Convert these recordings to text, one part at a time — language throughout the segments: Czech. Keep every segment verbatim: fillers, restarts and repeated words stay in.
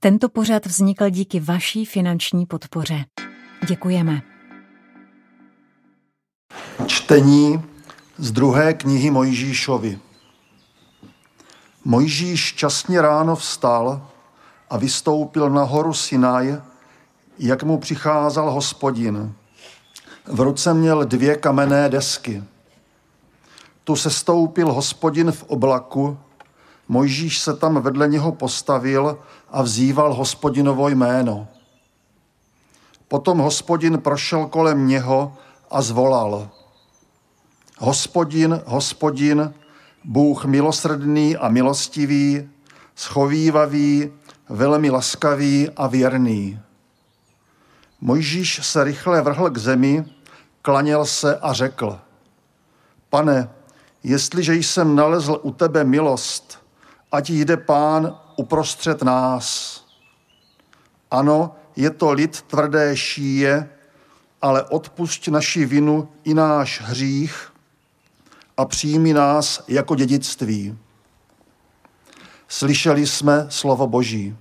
Tento pořad vznikl díky vaší finanční podpoře. Děkujeme. Čtení z druhé knihy Mojžíšovi. Mojžíš časně ráno vstal a vystoupil na horu Sinaj, jak mu přicházel Hospodin. V ruce měl dvě kamenné desky. Tu sestoupil Hospodin v oblaku, Mojžíš se tam vedle něho postavil a vzýval Hospodinovo jméno. Potom Hospodin prošel kolem něho a zvolal: Hospodin, Hospodin, Bůh milosrdný a milostivý, schovívavý, velmi laskavý a věrný. Mojžíš se rychle vrhl k zemi, klaněl se a řekl: Pane, jestliže jsem nalezl u tebe milost, ať jde Pán uprostřed nás. Ano, je to lid tvrdé šíje, ale odpusť naši vinu i náš hřích a přijmi nás jako dědictví. Slyšeli jsme slovo Boží.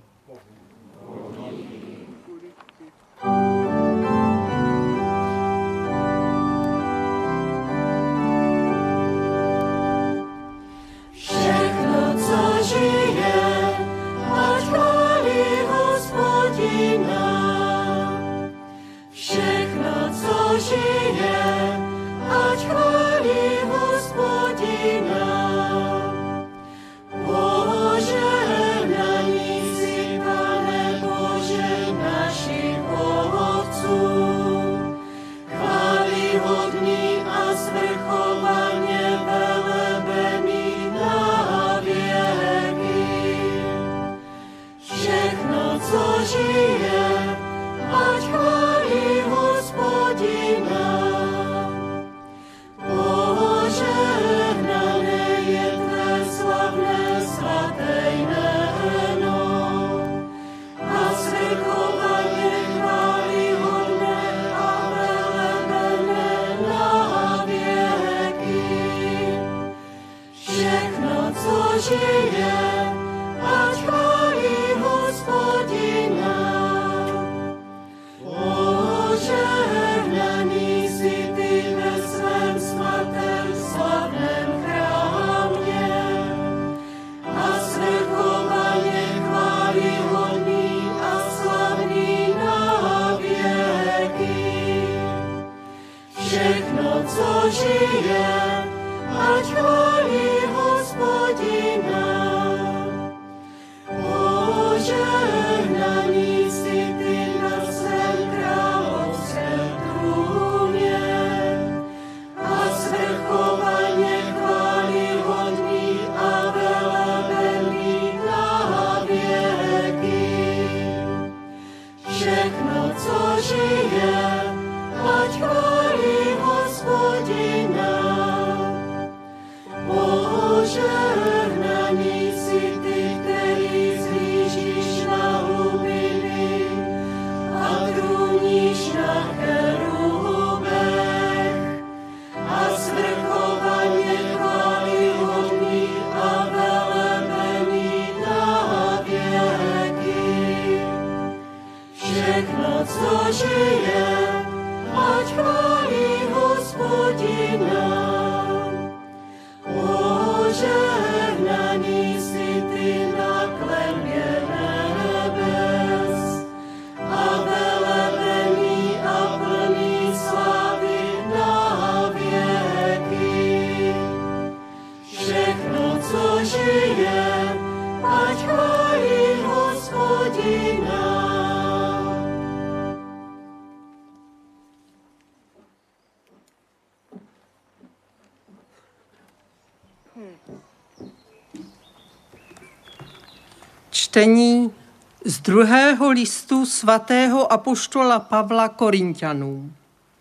Čtení z druhého listu svatého apoštola Pavla Korinťanům.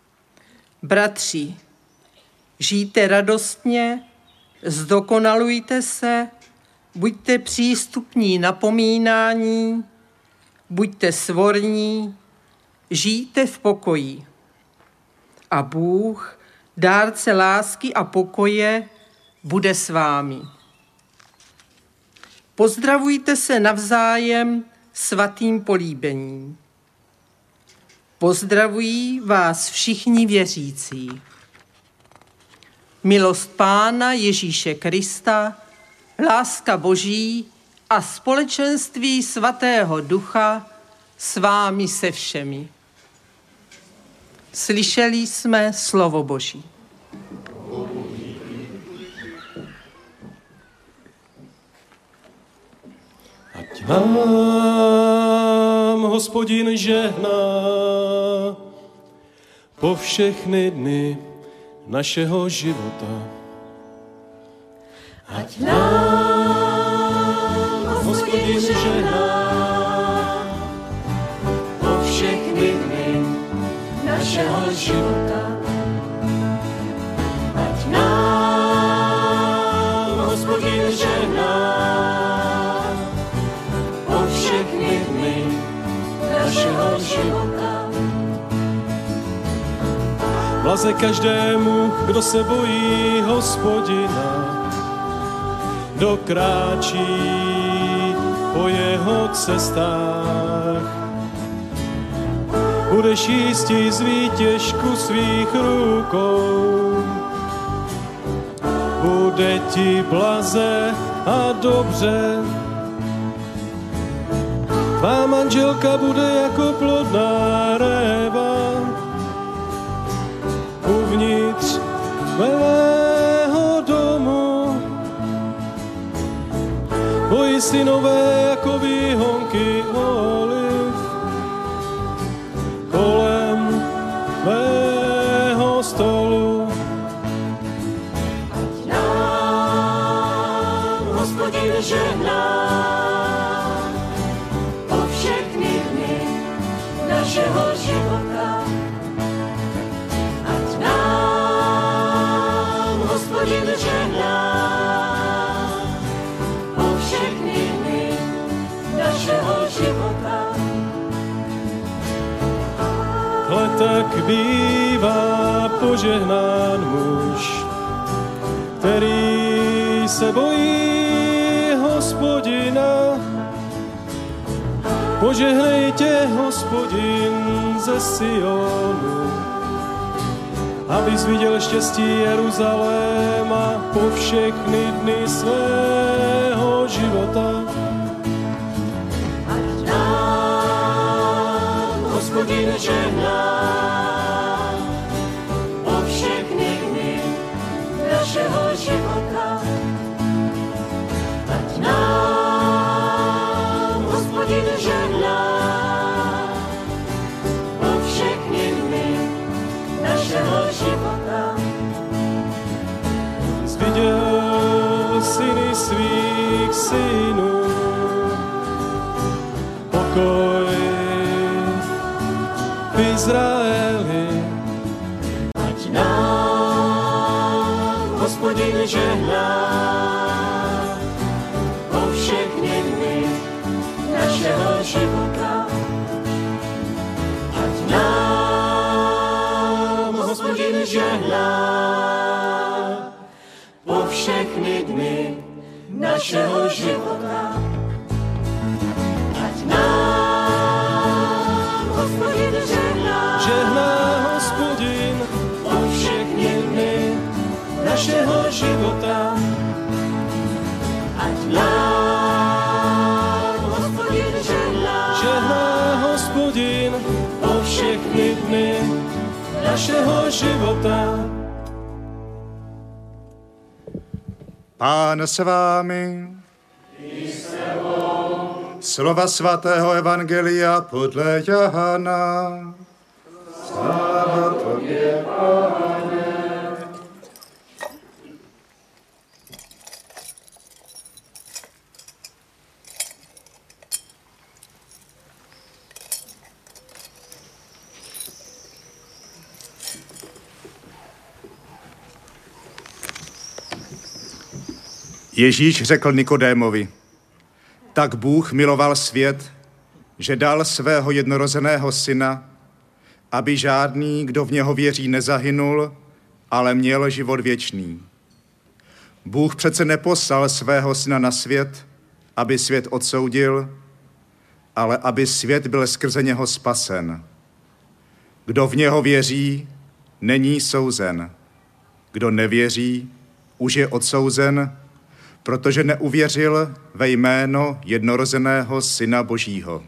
Bratři, žijte radostně, zdokonalujte se, buďte přístupní napomínání, buďte svorní, žijte v pokoji. A Bůh, dárce lásky a pokoje, bude s vámi. Pozdravujte se navzájem svatým políbením. Pozdravují vás všichni věřící. Milost Pána Ježíše Krista, láska Boží a společenství Svatého Ducha s vámi se všemi. Slyšeli jsme slovo Boží. Ať vám Hospodin žehná po všechny dny našeho života. Ať nám Hospodin žehná po všechny dny našeho života. Ať nám Hospodin žehná po všechny dny našeho života. Blaze každému, kdo se bojí Hospodina, kdo kráčí po jeho cestách. Budeš jistý z výtěžku svých rukou, bude ti blaze a dobře. Tvá manželka bude jako plodná réva uvnitř tvého domu. Tvoji synové jako výhonky oliv kolem tvého stolu. Ať nám Hospodin žehná po všechny dny našeho života. Ať nám Hospodin žehná po všechny dny našeho života. Hle tak bývá požehnán muž, který se bojí Hospodina. Požehnej tě, Hospodin, ze Sionu, abys viděl štěstí Jeruzaléma po všechny dny svého života. Ať nám Hospodin žehná po všechny dny našeho života. Ať nám Hospodin žehná po všechny dny našeho života. Zviděl syny svých synů, pokoj v Izraeli. Ať nám Hospodin žehná po všechny dny našeho života. Ať nám Hospodin žehná po všechny dny našeho života. Ať nám Hospodin žehná, Žehná Hospodin po všechny dny našeho života. ať nám Hospodin žehná, Žehná Hospodin po všechny dny našeho života. Pán s vámi. Slova svatého evangelia podle Jana. Sláva tobě, Pane. Ježíš řekl Nikodémovi: tak Bůh miloval svět, že dal svého jednorozeného syna, aby žádný, kdo v něho věří, nezahynul, ale měl život věčný. Bůh přece neposlal svého syna na svět, aby svět odsoudil, ale aby svět byl skrze něho spasen. Kdo v něho věří, není souzen. Kdo nevěří, už je odsouzen, protože neuvěřil ve jméno jednorozeného Syna Božího.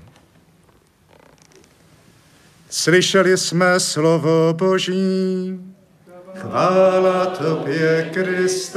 Slyšeli jsme slovo Boží. Chvála tobě, Kriste.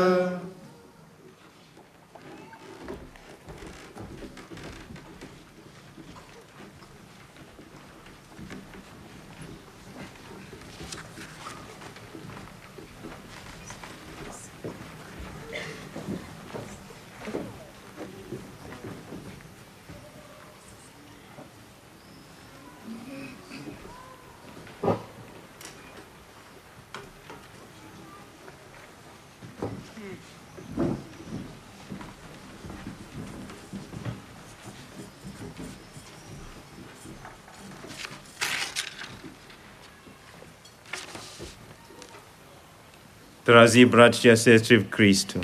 Drazí bratři a sestry v Kristu,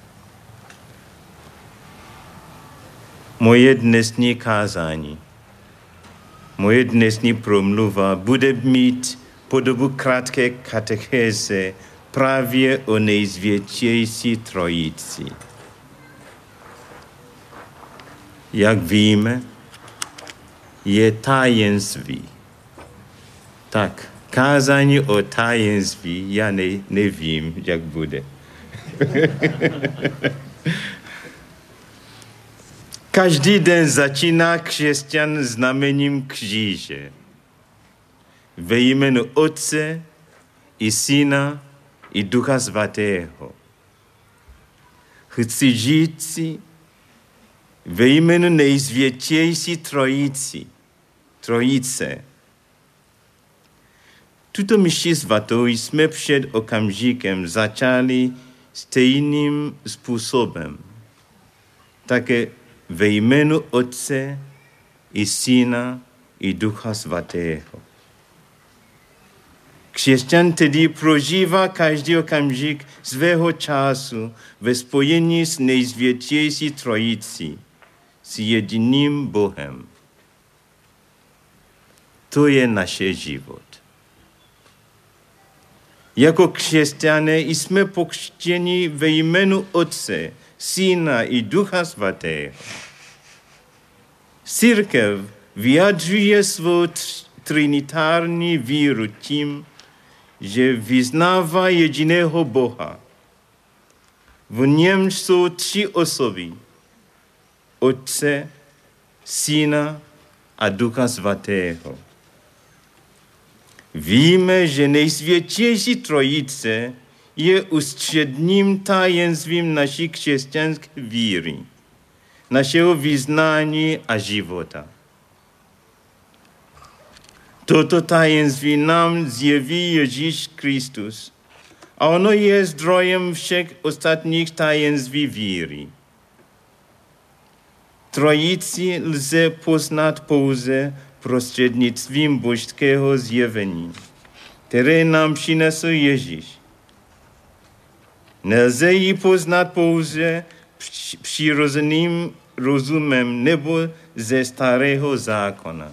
moje dnesní kázání, moje dnesní promluva bude mít podobu krátké katechéze právě o nejsvětější trojici. Jak víme, je tajemství. Tak, kázání o tajemství, já ne, nevím, jak bude. Každý den začíná křesťan znamením kříže. Ve jménu Otce i Syna i Ducha Svatého. Chci říci ve jménu nejsvětější trojici, trojice. Tuto mši svatou jsme před okamžikem začali stejným způsobem. Také ve jménu Otce i Syna i Ducha Svatého. Křesťan tedy prožívá každý okamžik svého času ve spojení s nejsvětější trojicí, s jediným Bohem. To je naše život. Jako křesťané jsme pokřtěni ve jménu Otce, Syna i Ducha Svatého. Církev vyjadřuje svou trinitární víru tím, že vyznává jediného Boha. V něm jsou tři osoby. Otce, Syna a Ducha Svatého. Víme, že nejsvětější trojice je ústředním tajemstvím naší křesťanské víry, našeho vyznání a života. Toto tajemství nám zjeví Ježíš Kristus a ono je zdrojem všech ostatních tajemství víry. Trojici lze poznat pouze prostřednictvím božského zjevení, které nám přinesl Ježíš. Nelze ji poznat pouze přirozeným rozumem nebo ze starého zákona.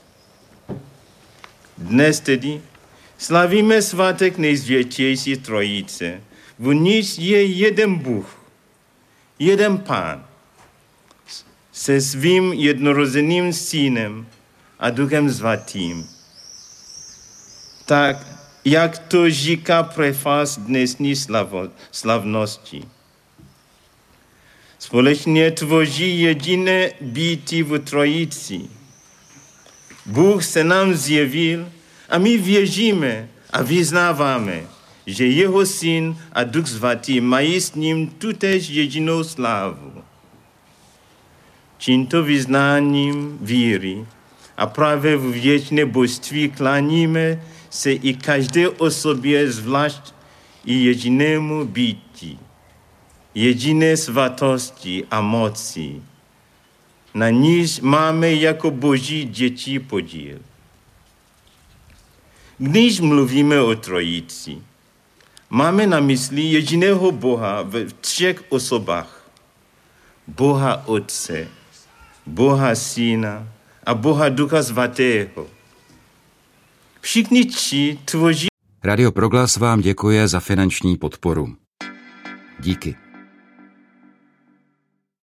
Dnes tedy slavíme svátek nejsvětější trojice, v níž je jeden Bůh, jeden Pán, se svým jednorozeným Synem a Duchem Svatým. Tak, jak to říká prefás dnesní slavo, slavnosti. Společně tvoří jediné bytí v trojici. Bůh se nám zjevil a my věříme a vyznáváme, že jeho Syn a Duch Svatý mají s ním tutéž jedinou slávu. Tímto vyznáním víry a právě v věčné božství kláníme se i každé osobě zvlášť i jedinému bytí, jediné svatosti a moci, na níž máme jako boží děti podíl. Když mluvíme o trojici, máme na mysli jediného Boha ve třech osobách. Boha Otce, Boha Syna a Boha Ducha Svatého. Všichni tři tvoří. Radio Proglas vám děkuje za finanční podporu. Díky.